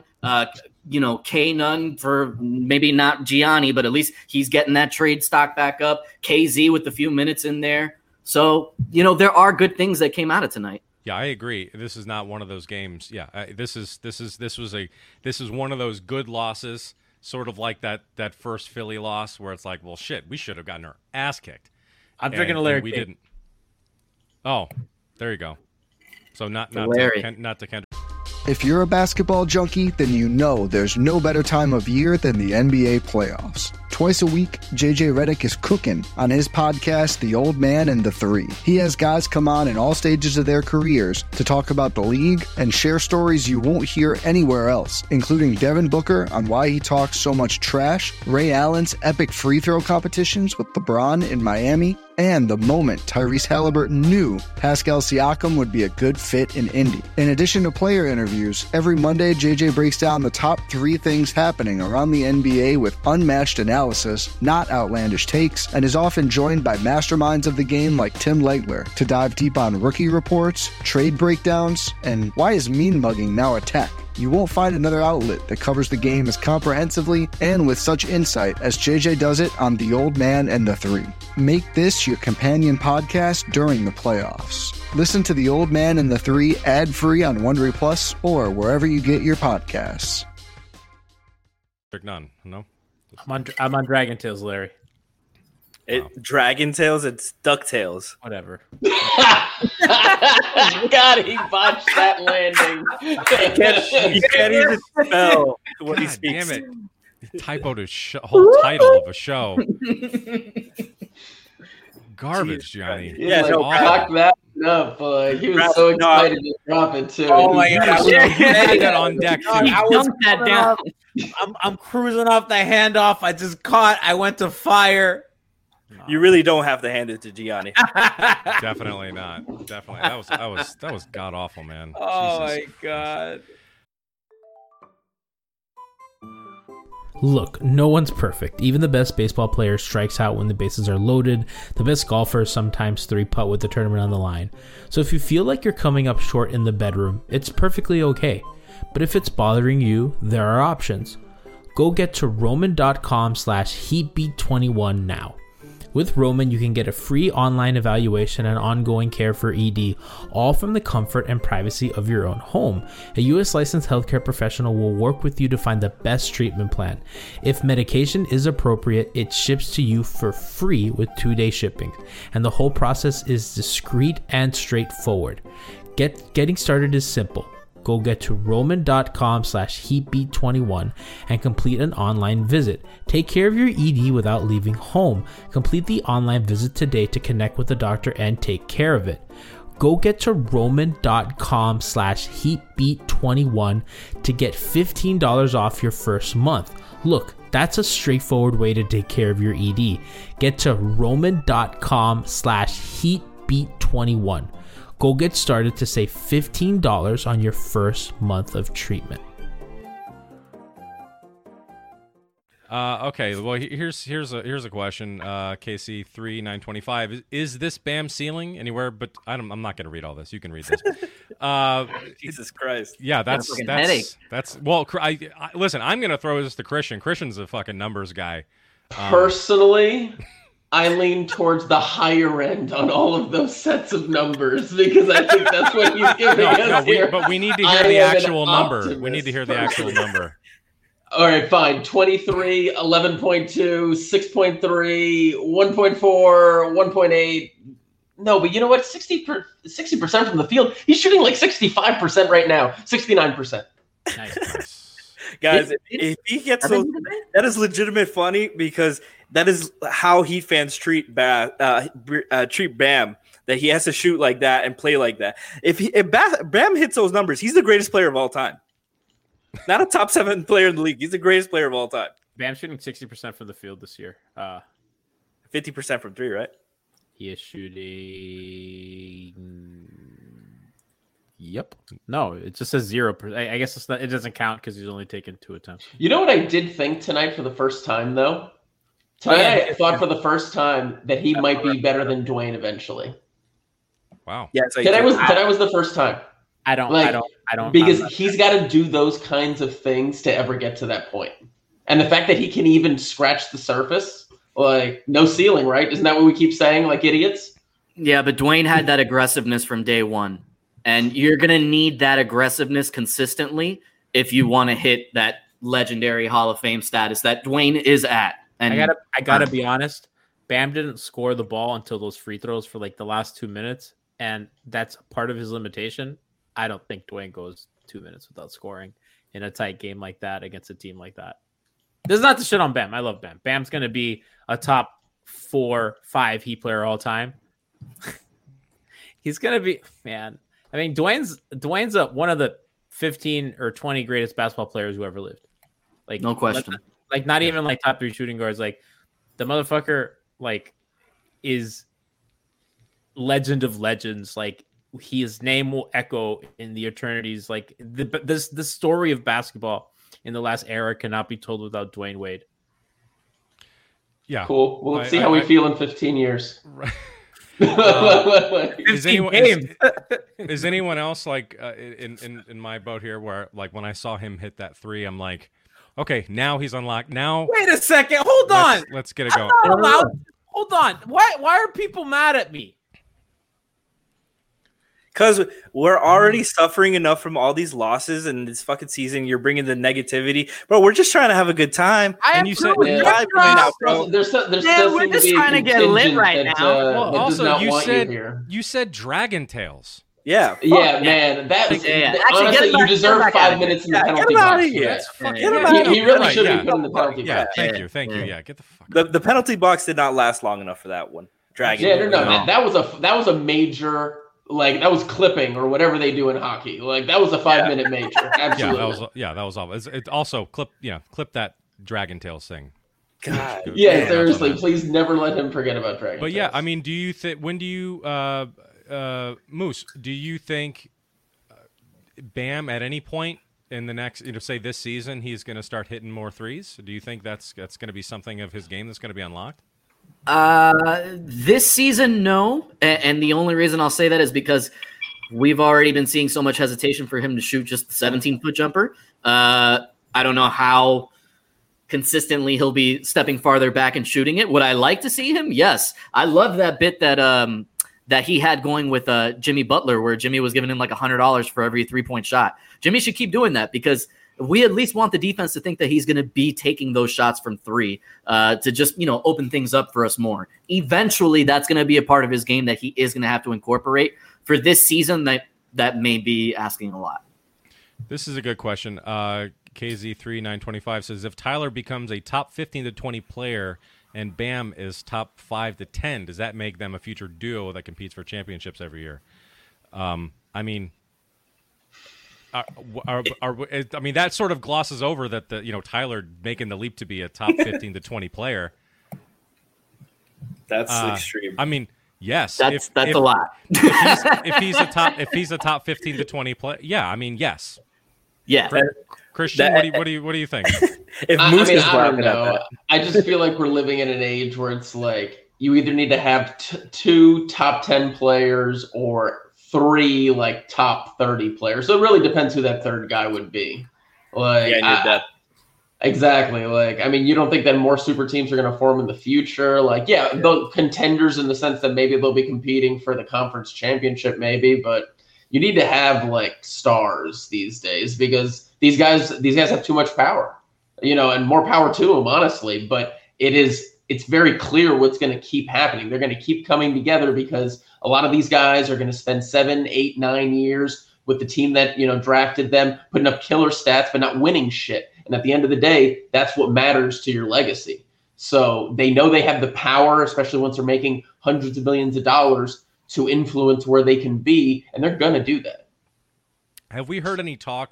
K Nunn for maybe not Gianni, but at least he's getting that trade stock back up. KZ with a few minutes in there. So, there are good things that came out of tonight. Yeah, I agree. This is not one of those games. Yeah, this is one of those good losses, sort of like that first Philly loss where it's like, well, shit, we should have gotten our ass kicked. I'm drinking a Larry. We didn't. Oh, there you go. So not to Kendrick. If you're a basketball junkie, then you know there's no better time of year than the NBA playoffs. Twice a week, JJ Redick is cooking on his podcast, The Old Man and the Three. He has guys come on in all stages of their careers to talk about the league and share stories you won't hear anywhere else, including Devin Booker on why he talks so much trash, Ray Allen's epic free throw competitions with LeBron in Miami, and the moment Tyrese Halliburton knew Pascal Siakam would be a good fit in Indy. In addition to player interviews, every Monday JJ breaks down the top 3 things happening around the NBA with unmatched analysis, not outlandish takes, and is often joined by masterminds of the game like Tim Legler to dive deep on rookie reports, trade breakdowns, and why is mean mugging now a tech? You won't find another outlet that covers the game as comprehensively and with such insight as JJ does it on The Old Man and the Three. Make this your companion podcast during the playoffs. Listen to The Old Man and the Three ad-free on Wondery Plus or wherever you get your podcasts. None, no? I'm on Dragon Tales, Larry. Dragon Tales, it's DuckTales. Whatever. God, he botched that landing. You can't even spell what he speaks. Damn it. He typoed whole title of a show. Garbage, Johnny. Yeah, cock that up. He was so excited to drop it, too. Oh, my God. You had that on deck, too. I dunked that down. I'm cruising off the handoff. I just caught. I went to fire. You really don't have to hand it to Gianni. Definitely not. Definitely. That was god awful, man. Oh Jesus. my God. Look, no one's perfect. Even the best baseball player strikes out when the bases are loaded. The best golfers sometimes 3-putt with the tournament on the line. So if you feel like you're coming up short in the bedroom, it's perfectly okay. But if it's bothering you, there are options. Go get to roman.com/heatbeat21 now. With Roman, you can get a free online evaluation and ongoing care for ED, all from the comfort and privacy of your own home. A U.S. licensed healthcare professional will work with you to find the best treatment plan. If medication is appropriate, it ships to you for free with 2-day shipping, and the whole process is discreet and straightforward. Getting started is simple. Go get to roman.com/heatbeat21 and complete an online visit. Take care of your ED without leaving home. Complete the online visit today to connect with the doctor and take care of it. Go get to roman.com/heatbeat21 to get $15 off your first month. Look, that's a straightforward way to take care of your ED. Get to roman.com/heatbeat21. Go get started to save $15 on your first month of treatment. Okay, well here's a question. KC3925 is this Bam ceiling anywhere? But I'm not going to read all this. You can read this. Jesus Christ. Yeah, that's well. Listen. I'm going to throw this to Christian. Christian's a fucking numbers guy. Personally, I lean towards the higher end on all of those sets of numbers because I think that's what he's giving us here. But we need to hear the actual number. We need to hear the actual number. All right, fine. 23, 11.2, 6.3, 1.4, 1.8. No, but you know what? 60% from the field. He's shooting like 65% right now, 69%. Nice. Guys, if he gets those, that is legitimate funny because that is how Heat fans treat Bam, that he has to shoot like that and play like that. If Bam hits those numbers, he's the greatest player of all time. Not a top 7 player in the league. He's the greatest player of all time. Bam's shooting 60% from the field this year. 50% from 3, right? He is shooting. Yep. No, it just says 0%. I guess it's not, it doesn't count because he's only taken 2 attempts. You know what I did think tonight for the first time, though? Tonight I thought for the first time that he might be better than Dwayne eventually. Wow. Yeah, Tonight was the first time. I don't. Because he's got to do those kinds of things to ever get to that point. And the fact that he can even scratch the surface, like no ceiling, right? Isn't that what we keep saying, like idiots? Yeah, but Dwayne had that aggressiveness from day one. And you're going to need that aggressiveness consistently if you want to hit that legendary Hall of Fame status that Dwayne is at. And I gotta be honest. Bam didn't score the ball until those free throws for like the last 2 minutes. And that's part of his limitation. I don't think Dwayne goes 2 minutes without scoring in a tight game like that against a team like that. This is not to shit on Bam. I love Bam. Bam's going to be a top 4-5 Heat player all time. He's going to be, man. I mean, Dwayne's one of the 15 or 20 greatest basketball players who ever lived. Like, no question. Like, not even like top 3 shooting guards. Like, the motherfucker, like, is legend of legends. Like, his name will echo in the eternities. Like, the story of basketball in the last era cannot be told without Dwayne Wade. Yeah. Cool. We'll see how we feel in 15 years. Right. 15 games. Is anyone else like in my boat here where like when I saw him hit that 3, I'm like, okay, now he's unlocked. Now wait a second. Hold on. Let's get it going. Hold on. Why are people mad at me? Because we're already suffering enough from all these losses and this fucking season. You're bringing the negativity, bro. We're just trying to have a good time. And you said we're just trying to get lit right now. Well, also, you said Dragon Tales. Yeah, man. That was honestly, you deserve 5 minutes in the penalty box. He really should be put in the penalty box. Thank you. Yeah, get the fuck. The penalty box did not last long enough for that one. Dragon. Yeah, no. Man, that was a major. Like that was clipping or whatever they do in hockey. Like that was a 5-minute major. Absolutely. That was awful. It also clip that Dragon Tales thing. God. Yeah, seriously, please never let him forget about Dragon Tales. But yeah, I mean, do you think Moose? Do you think Bam at any point in the next, say this season, he's going to start hitting more threes? Do you think that's going to be something of his game that's going to be unlocked? This season, no. And the only reason I'll say that is because we've already been seeing so much hesitation for him to shoot just the 17-foot jumper. I don't know how consistently he'll be stepping farther back and shooting it. Would I like to see him? Yes. I love that bit that he had going with Jimmy Butler, where Jimmy was giving him like $100 for every 3-point shot. Jimmy should keep doing that because we at least want the defense to think that he's going to be taking those shots from 3 to just, open things up for us more. Eventually, that's going to be a part of his game that he is going to have to incorporate. For this season, that may be asking a lot. This is a good question. KZ3925 says, if Tyler becomes a top 15 to 20 player and Bam is top 5 to 10, does that make them a future duo that competes for championships every year? I mean, that sort of glosses over that Tyler making the leap to be a top 15 to 20 player. That's extreme. I mean, yes, that's a lot. if he's a top 15 to 20 player, yeah. I mean, yes. Yeah. Christian, what do you think? I don't know. I just feel like we're living in an age where it's like you either need to have 2 top 10 players or 3 like top 30 players. So it really depends who that third guy would be. Like, yeah, I need that. Exactly. Like, I mean, you don't think that more super teams are going to form in the future? Like, yeah, the contenders in the sense that maybe they'll be competing for the conference championship, maybe, but you need to have like stars these days because these guys have too much power, and more power to them, honestly. But it's very clear what's going to keep happening. They're going to keep coming together because a lot of these guys are going to spend 7, 8, 9 years with the team that, drafted them, putting up killer stats, but not winning shit. And at the end of the day, that's what matters to your legacy. So they know they have the power, especially once they're making hundreds of millions of dollars, to influence where they can be, and they're going to do that. Have we heard any talk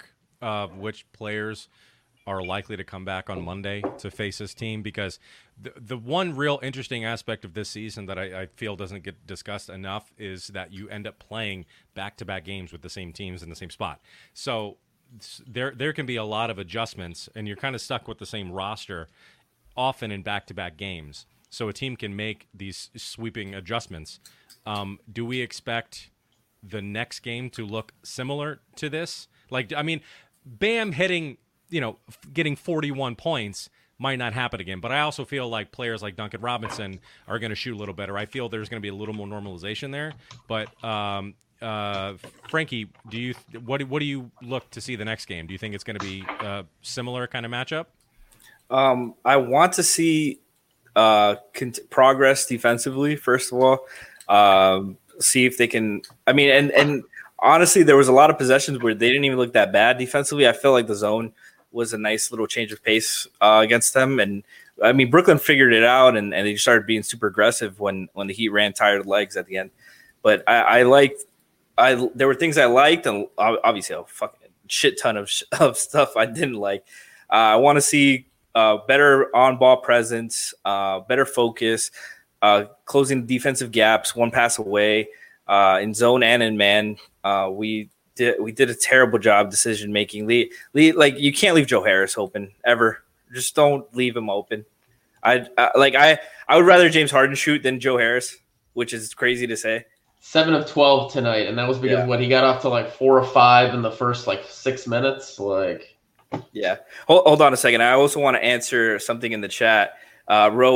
which players are likely to come back on Monday to face this team, because the one real interesting aspect of this season that I feel doesn't get discussed enough is that you end up playing back-to-back games with the same teams in the same spot. So there can be a lot of adjustments, and you're kind of stuck with the same roster often in back-to-back games. So a team can make these sweeping adjustments. Do we expect the next game to look similar to this? Like, I mean, Bam hitting, getting 41 points might not happen again. But I also feel like players like Duncan Robinson are going to shoot a little better. I feel there's going to be a little more normalization there. But Frankie, what do you look to see the next game? Do you think it's going to be a similar kind of matchup? I want to see progress defensively, first of all. See if they can. I mean, and honestly, there was a lot of possessions where they didn't even look that bad defensively. I feel like the zone was a nice little change of pace against them. And I mean, Brooklyn figured it out, and they started being super aggressive when the Heat ran tired legs at the end. But there were things I liked, and obviously a fucking shit ton of stuff I didn't like. I want to see better on-ball presence, better focus, closing defensive gaps, one pass away in zone and in man. We did a terrible job decision making. Like, you can't leave Joe Harris open ever. Just don't leave him open. I would rather James Harden shoot than Joe Harris, which is crazy to say. 7 of 12 tonight, and that was because he got off to like 4 or 5 in the first 6 minutes. Yeah. Hold on a second. I also want to answer something in the chat. Row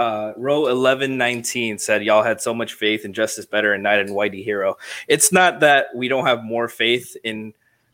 1119 said y'all had so much faith in Justice Better and Knight and Whitey Hero. It's not that we don't have more faith in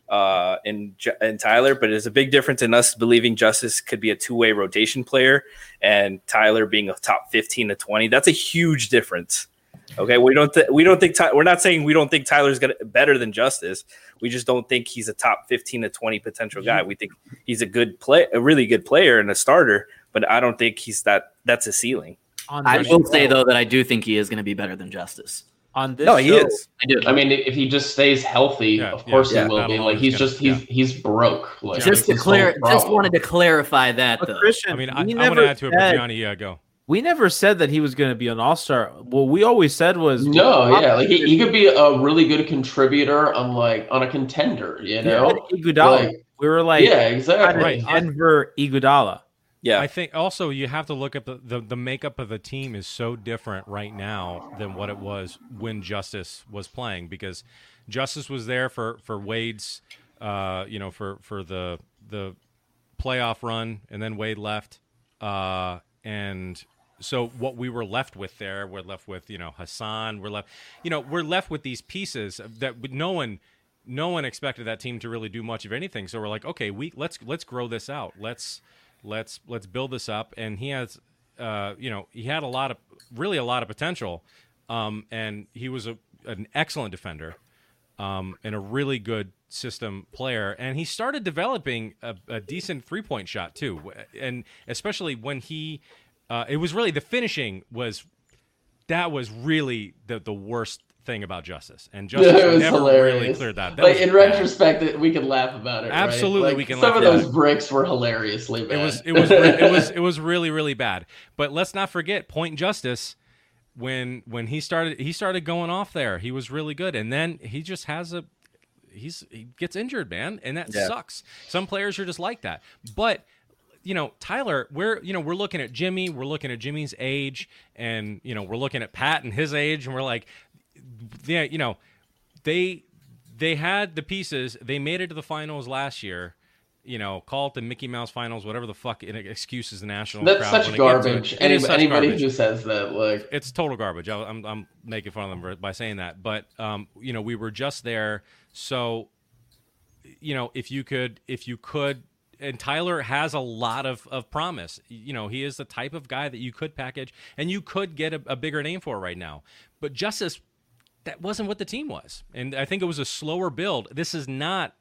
Tyler, but it's a big difference in us believing Justice could be a two-way rotation player and Tyler being a top 15 to 20. That's a huge difference. Okay, we're not saying we don't think Tyler's better than Justice. We just don't think he's a top 15 to 20 potential guy. We think he's a really good player and a starter, but I don't think that's a ceiling. I will say though that I do think he is going to be better than Justice. On this he is. I do. I mean, if he just stays healthy, of course he will be. He's broke. Just wanted to clarify that though. Christian, I mean, I want to add to it, but Gianni, go. We never said that he was going to be an all-star. What we always said was he could be a really good contributor on a contender. Iguodala. We were like, exactly. Right. Denver Iguodala. Yeah, I think also you have to look at the makeup of the team is so different right now than what it was when Justice was playing, because Justice was there for Wade's, for the playoff run, and then Wade left, and so what we were left with there, we're left with Hassan, we're left with these pieces that no one expected that team to really do much of anything. So we're like, okay, let's grow this out, let's build this up. And he has, he had a lot of potential, and he was an excellent defender, and a really good system player. And he started developing a decent 3-point shot too, and especially when he, it was really the finishing was really the worst thing about Justice, and Justice never hilarious. really cleared that. In retrospect, we can laugh about it. Absolutely, right? we can. Some laugh of those bricks were hilariously bad. It was really, really bad. But let's not forget Point Justice. When he started going off there, he was really good, and then he just he gets injured, man, and that sucks. Some players are just like that, but. Tyler, we're looking at Jimmy, we're looking at Jimmy's age, and we're looking at Pat and his age, and we're like, they had the pieces. They made it to the finals last year. Call it the Mickey Mouse finals, whatever the fuck excuses the national. That's crowd such garbage. Anybody garbage. who says that, it's total garbage. I'm making fun of them by saying that, but we were just there. So, if you could. And Tyler has a lot of promise. He is the type of guy that you could package and you could get a bigger name for right now. But Justice, that wasn't what the team was. And I think it was a slower build. This is not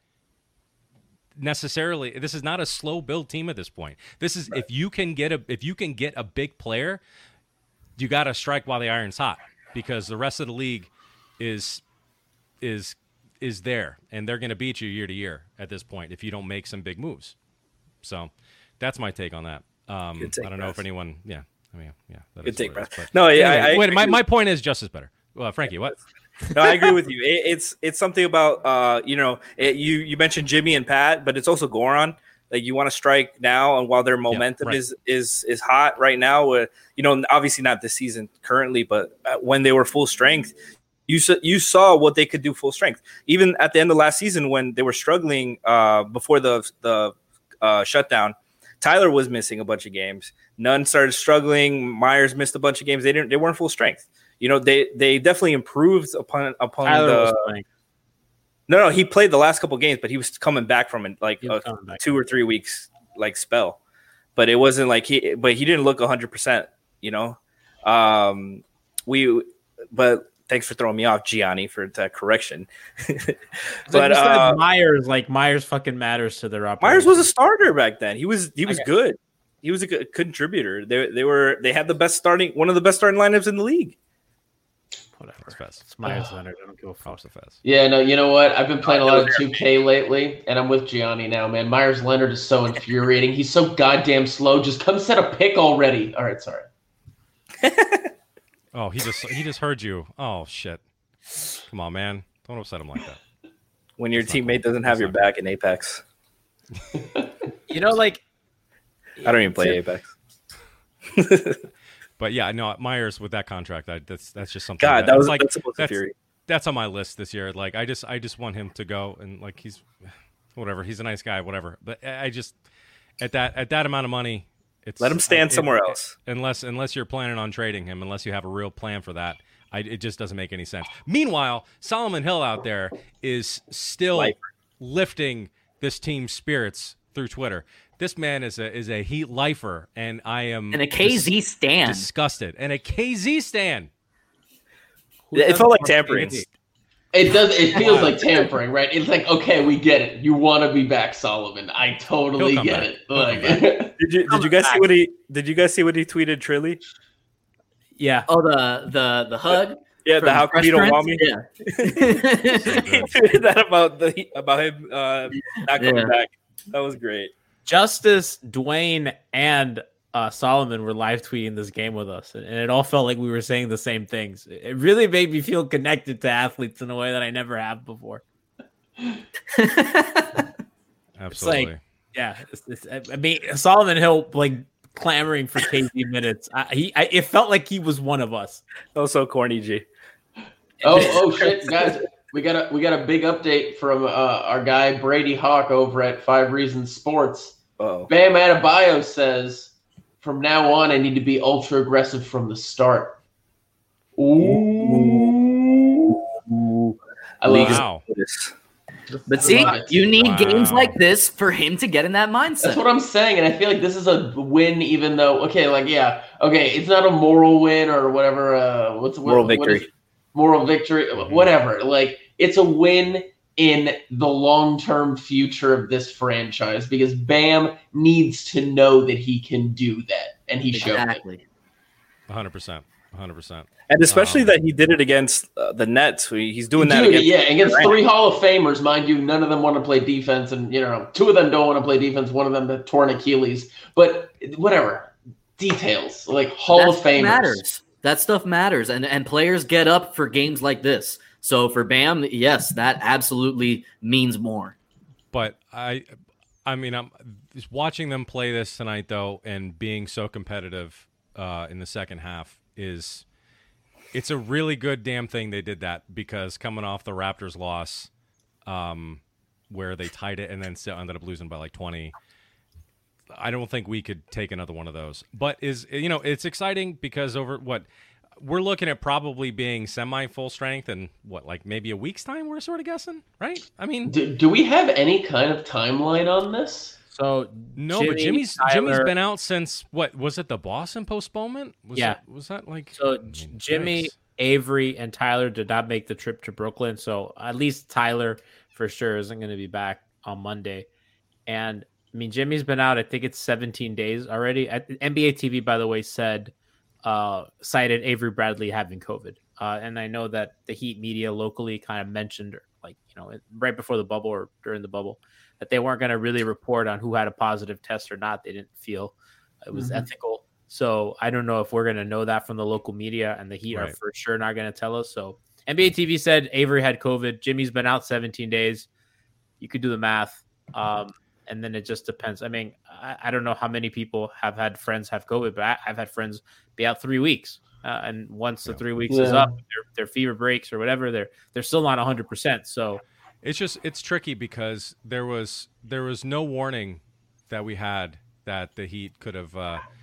a slow build team at this point. This is if you can get a big player, you got to strike while the iron's hot, because the rest of the league is is there, and they're going to beat you year to year at this point if you don't make some big moves. So that's my take on that. I don't know if anyone. Yeah, I mean, yeah. Good take, Brad. No, anyway, wait. My point is justice better. Well, Frankie, what? No, I agree with you. It's something about you mentioned Jimmy and Pat, but it's also Goran. Like you want to strike now, and while their momentum is hot right now, obviously not this season currently, but when they were full strength, you saw what they could do full strength. Even at the end of last season when they were struggling before the shutdown, Tyler was missing a bunch of games. Nunn started struggling. Myers missed a bunch of games. They weren't full strength. They definitely improved upon Tyler the. No, he played the last couple games, but he was coming back from a 2 or 3 weeks spell. But it wasn't like he didn't look 100%. But thanks for throwing me off, Gianni, for that correction. But Myers fucking matters to their operation. Myers was a starter back then. He was good. He was a good contributor. They had one of the best starting lineups in the league. Whatever. It's Myers Leonard. I don't give a fuck. Yeah, no, you know what? I've been playing a lot of 2K lately, and I'm with Gianni now, man. Myers Leonard is so infuriating. He's so goddamn slow. Just come set a pick already. All right, sorry. Oh, he just heard you. Oh shit! Come on, man. Don't upset him like that. When your teammate doesn't have your back in Apex. I don't even play Apex. But yeah, no, Myers with that contract, that's just something. God, that's on my list this year. Like I just want him to go, and like he's whatever. He's a nice guy, whatever. But I just at that amount of money, let him stand somewhere else. Unless you're planning on trading him, unless you have a real plan for that, it just doesn't make any sense. Meanwhile, Solomon Hill out there is still lifting this team's spirits through Twitter. This man is a Heat lifer, and I am and a KZ stan. Disgusted. And a KZ stan. It felt like tampering. It does. It feels like tampering, right? It's like, okay, we get it. You want to be back, Solomon. I totally get it. Like, did you guys see what he? Did you guys see what he tweeted, Trilly? Yeah. Oh, the hug. Yeah, the how come you don't want me? Yeah. He tweeted that about him not coming back. That was great. Justice, Dwayne, and Solomon were live tweeting this game with us, and it all felt like we were saying the same things. It really made me feel connected to athletes in a way that I never have before. Absolutely. I mean, Solomon Hill clamoring for KZ minutes. It felt like he was one of us. That was so corny, G. Oh shit, guys. We got a big update from our guy Brady Hawk over at 5 Reasons Sports. Uh-oh. Bam Adebayo says, "From now on, I need to be ultra aggressive from the start." Ooh. I love this. But see, you need games like this for him to get in that mindset. That's what I'm saying, and I feel like this is a win, even though it's not a moral win or whatever. Moral victory? Moral victory, whatever. Like, it's a win in the long-term future of this franchise because Bam needs to know that he can do that, and he showed it. 100%. And especially that he did it against the Nets. He's doing that against 3 Hall of Famers, mind you. None of them want to play defense, and 2 of them don't want to play defense. One of them had torn Achilles, but whatever. Details like Hall of Famers matters. That stuff matters, and players get up for games like this. So for Bam, yes, that absolutely means more. But I mean, I'm just watching them play this tonight, though, and being so competitive in the second half it's a really good damn thing they did that, because coming off the Raptors loss, where they tied it and then still ended up losing by like 20. I don't think we could take another one of those. But it's exciting because we're looking at probably being semi full strength in maybe a week's time. We're sort of guessing, right? I mean, do we have any kind of timeline on this? So no, but Jimmy's been out since what was it? The Boston postponement? Was that like? So Jimmy, Avery, and Tyler did not make the trip to Brooklyn. So at least Tyler for sure isn't going to be back on Monday. And I mean, Jimmy's been out. I think it's 17 days already. NBA TV, by the way, cited Avery Bradley having COVID. And I know that the Heat media locally kind of mentioned like, right before the bubble or during the bubble, that they weren't going to really report on who had a positive test or not. They didn't feel it was ethical. So I don't know if we're going to know that from the local media, and the Heat are for sure not going to tell us. So NBA TV said Avery had COVID. Jimmy's been out 17 days. You could do the math. And then it just depends. I mean, I don't know how many people have had friends have COVID, but I've had friends be out 3 weeks. And once the 3 weeks is up, their fever breaks or whatever, they're still not 100%. So it's tricky because there was no warning that we had that the Heat could have,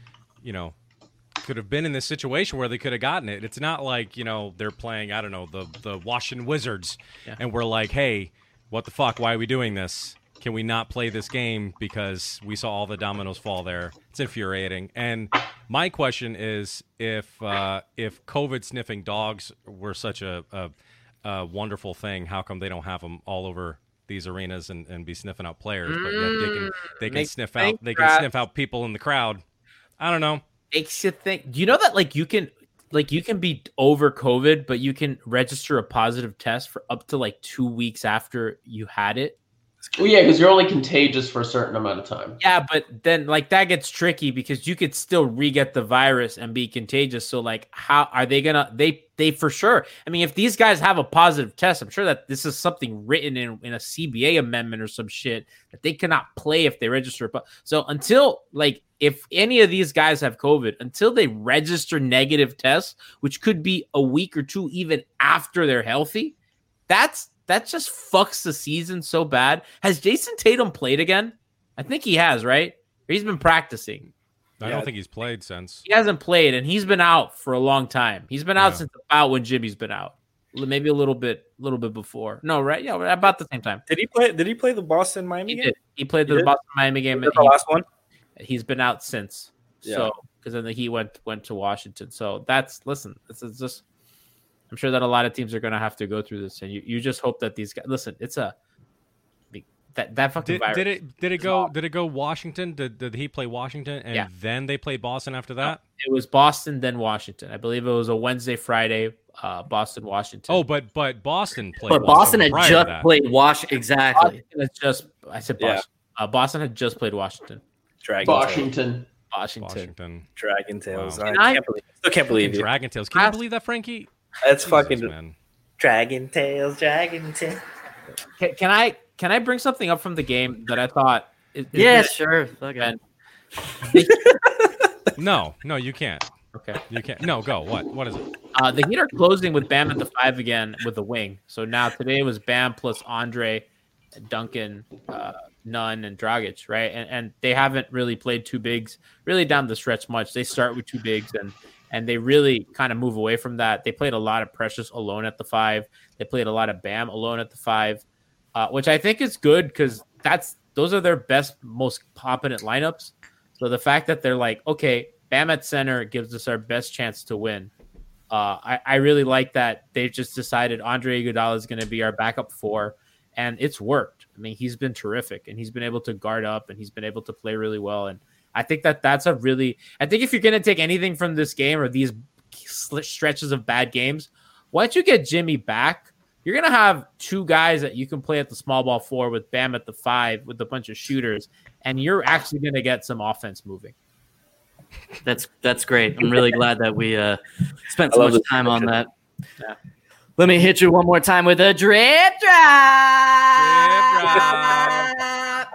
could have been in this situation where they could have gotten it. It's not like, they're playing, I don't know, the Washington Wizards, and we're like, hey, what the fuck? Why are we doing this? Can we not play this game because we saw all the dominoes fall there? It's infuriating. And my question is, if COVID sniffing dogs were such a wonderful thing, how come they don't have them all over these arenas and be sniffing out players? But yet they can sniff out people in the crowd. I don't know. Makes you think. Do you know that you can be over COVID, but you can register a positive test for up to 2 weeks after you had it? Well, yeah, because you're only contagious for a certain amount of time. Yeah, but then that gets tricky because you could still re-get the virus and be contagious. So how are they gonna? They for sure. I mean, if these guys have a positive test, I'm sure that this is something written in a CBA amendment or some shit that they cannot play if they register. So until if any of these guys have COVID, until they register negative tests, which could be a week or two even after they're healthy, that just fucks the season so bad. Has Jason Tatum played again? I think he has, right? Or he's been practicing. I don't think he's played since. He hasn't played, and he's been out for a long time. He's been out since about when Jimmy's been out. Maybe a little bit before. No, right? Yeah, about the same time. Did he play the Boston Miami game? Did. He played the Boston Miami game. The last one. He's been out since. Yeah. So because then he went to Washington. So this is just. I'm sure that a lot of teams are going to have to go through this, and you just hope that these guys listen. It's that fucking virus. Did it go Washington? Did he play Washington and then they played Boston after that? It was Boston then Washington. I believe it was a Wednesday, Friday, Boston, Washington. Oh, but Boston played. But Boston had just played Washington. Exactly. I said Boston. Boston had just played Washington. Washington. Dragon Tales. Wow. I can't believe you. Dragon Tales. Can you believe that, Frankie? That's Jesus, fucking man. Dragon Tales. Can I bring something up from the game that I thought? Sure. Okay. No, you can't. Okay, you can't. No, go. What is it? The Heat are closing with Bam at the 5 again with the wing. So now today was Bam plus Andre, Duncan, Nunn, and Dragic, right? And they haven't really played two bigs really down the stretch much. They start with two bigs and they really kind of move away from that. They played a lot of Precious alone at the 5. They played a lot of Bam alone at the 5, which I think is good because those are their best, most competent lineups. So the fact that they're okay, Bam at center gives us our best chance to win. I really like that they've just decided Andre Iguodala is going to be our backup 4, and it's worked. I mean, he's been terrific, and he's been able to guard up, and he's been able to play really well. And I think that's I think if you're going to take anything from this game or these stretches of bad games, once you get Jimmy back, you're going to have two guys that you can play at the small ball 4 with Bam at the 5 with a bunch of shooters, and you're actually going to get some offense moving. That's great. I'm really glad that we spent so much time on that. Yeah. Let me hit you one more time with a drip drop.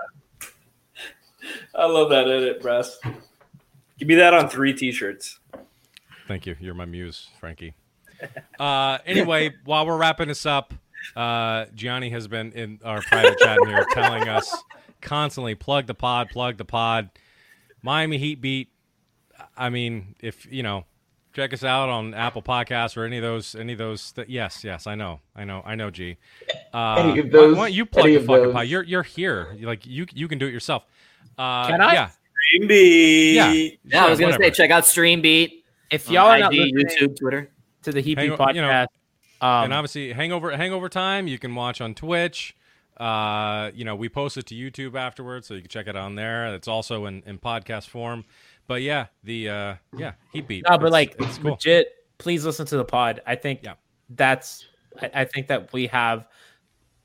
I love that edit, Brass. Give me that on 3 t-shirts. Thank you. You're my muse, Frankie. Anyway, while we're wrapping this up, Gianni has been in our private chat here telling us constantly, plug the pod. Miami Heat beat. I mean, if check us out on Apple Podcasts or any of those. Yes, I know, G. Any of those, why don't you plug the fucking pod? You're here. You can do it yourself. Can I? Yeah. Stream Beat. Yeah, I was gonna say check out Stream Beat. If y'all are not YouTube, Twitter to the Heat Beat podcast, and obviously Hangover Time you can watch on Twitch. We post it to YouTube afterwards, so you can check it on there. It's also in podcast form. But yeah, the Heat Beat. No, but it's cool. Legit, please listen to the pod. I think I think that we have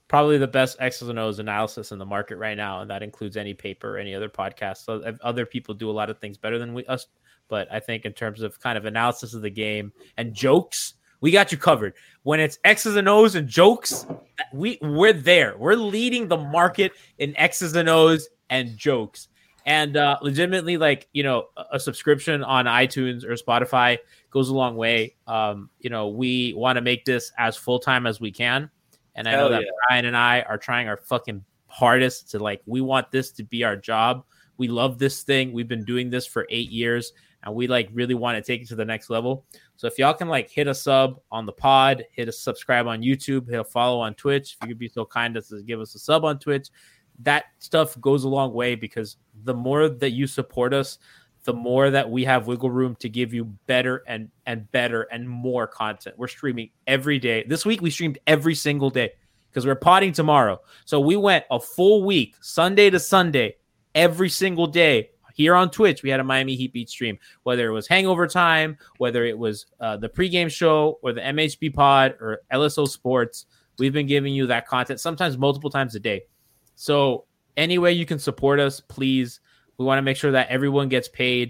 probably the best X's and O's analysis in the market right now, and that includes any paper or any other podcast. So other people do a lot of things better than us, but I think in terms of kind of analysis of the game and jokes, we got you covered. When it's X's and O's and jokes, we're there. We're leading the market in X's and O's and jokes. And legitimately, like, you know, a subscription on iTunes or Spotify goes a long way. You know, we want to make this as full-time as we can. And I know that Brian and I are trying our fucking hardest to, like, we want this to be our job. We love this thing. We've been doing this for 8 years, and we, like, really want to take it to the next level. So if y'all can, like, hit a sub on the pod, hit a subscribe on YouTube, hit a follow on Twitch. If you could be so kind as to give us a sub on Twitch, that stuff goes a long way, because the more that you support us, the more that we have wiggle room to give you better and better and more content. We're streaming every day. This week we streamed every single day because we're potting tomorrow. So we went a full week, Sunday to Sunday, every single day. Here on Twitch, we had a Miami Heat Beat stream, whether it was Hangover Time, whether it was the pregame show or the MHB pod or LSO Sports. We've been giving you that content, sometimes multiple times a day. So any way you can support us, please. We want to make sure that everyone gets paid,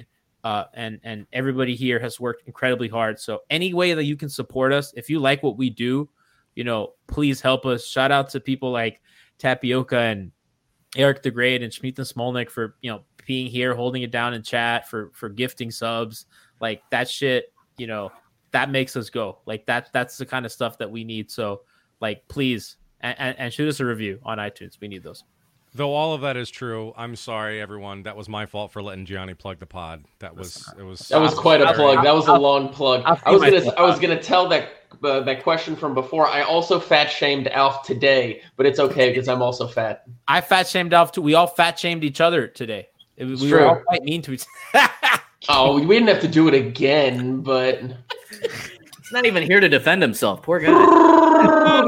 and everybody here has worked incredibly hard. So any way that you can support us, if you like what we do, you know, please help us. Shout out to people like Tapioca and Eric the Great and Schmeet and Smolnik for, you know, being here, holding it down in chat, for gifting subs. Like, that shit, you know, that makes us go. Like, that's the kind of stuff that we need. So, like, please, and shoot us a review on iTunes. We need those. Though all of that is true, I'm sorry, everyone. That was my fault for letting Gianni plug the pod. That was quite a plug. That was a long plug. I was gonna tell that question from before. I also fat shamed Alf today, but it's okay because I'm also fat. I fat shamed Alf too. We all fat shamed each other today. We were all quite mean to each other. Oh, we didn't have to do it again, but he's not even here to defend himself. Poor guy.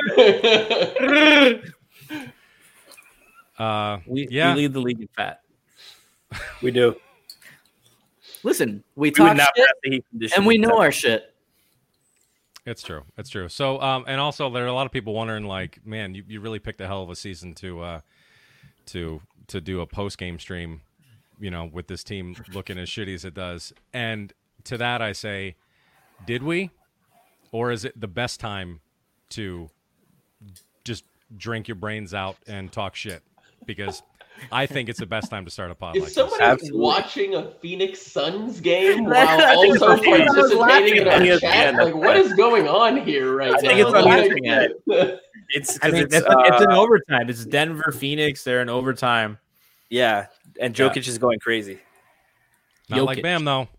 We lead the league in fat. We do. Listen, we talk shit, and we know our shit. It's true. It's true. So, and also there are a lot of people wondering, like, man, you really picked a hell of a season to do a post game stream, you know, with this team looking as shitty as it does. And to that, I say, did we, or is it the best time to just drink your brains out and talk shit? Because I think it's the best time to start a pod. Is somebody watching a Phoenix Suns game while also participating in our chat? Like, what is going on here right now? It's in overtime. It's Denver, Phoenix. They're in overtime. Yeah, and Jokic is going crazy. Not like Bam, though.